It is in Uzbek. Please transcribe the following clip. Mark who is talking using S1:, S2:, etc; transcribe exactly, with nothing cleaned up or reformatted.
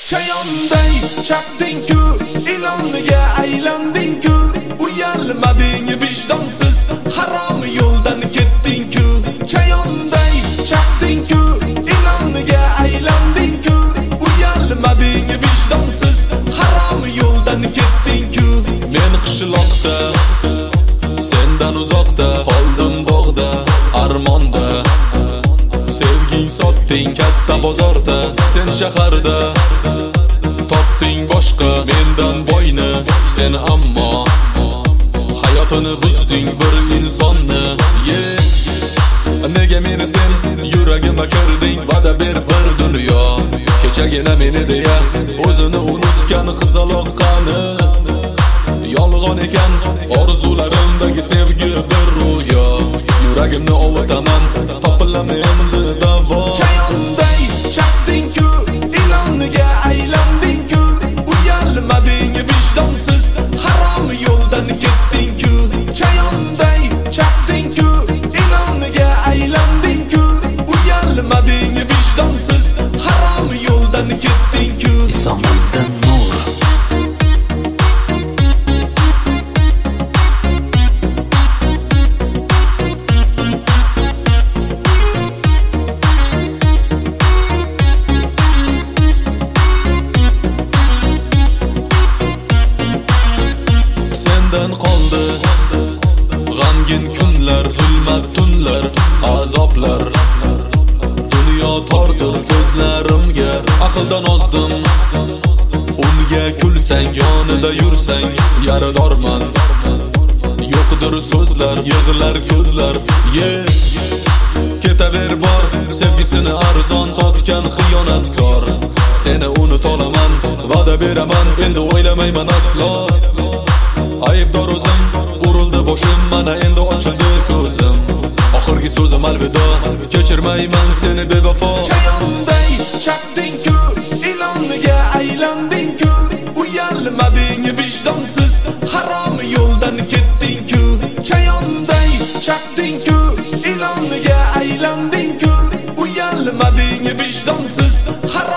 S1: Chayonday chaqding-ku, ilonga aylanding-ku, uyalmading vijdonsiz, harom yo'ldan ketding-ku. Chayonday chaqding-ku, ilonga aylanding-ku, uyalmading vijdonsiz, harom yo'ldan ketding-ku. Men qishloqda, sendan uzoqda, qoldim bog'da, armonda. Sevging sotding katta bozorda, sen shaharda. Topding boshqa mendan boyni, sen ammo hayotini buzding bir insonni. Yeah. Nega meni sen yuragimga kirding, va'da ber bir dunyo. Kechagina meni deya o'zini unutgan qizaloq qani. Yolg'on ekan orzularimdagi sevgi bir ro'yo. Yuragimni ovutaman, topilaman endi davo. Chayonday chaqding-ku, ilonga aylanding-ku, uyalmading vijdonsiz, harom yo'ldan ketding-ku. Chayonday chaqding-ku, ilonga aylanding-ku, uyalmading vijdonsiz, harom yo'ldan ketding-ku.
S2: Isomiddin Nur.
S1: Sendan qoldi g'amgin kunlar, zulmat tunlar, azoblar. Dunyo tordir ko'zlarimga, aqldan ozdim. Unga kulsang, yonida yursang, yaradorman. Yo'qdir so'zlar, yig'lar ko'zlar. Yeah. Ketaver bor, sevgisini arzon sotgan xiyonatkor. Seni unut olaman, va'da beraman, endi o'ylamayman aslo. Aybdor o'zim, urildi boshim, mana endi ochildi ko'zim. Oxirgi so'zim alvido, kechirmayman seni bevafo. Chayonday chaqding-ku, ilonga aylanding-ku, uyalmading vijdonsiz, harom yo'ldan ketding-ku. Chayonday chaqding-ku, ilonga aylanding-ku, uyalmading vijdonsiz, harom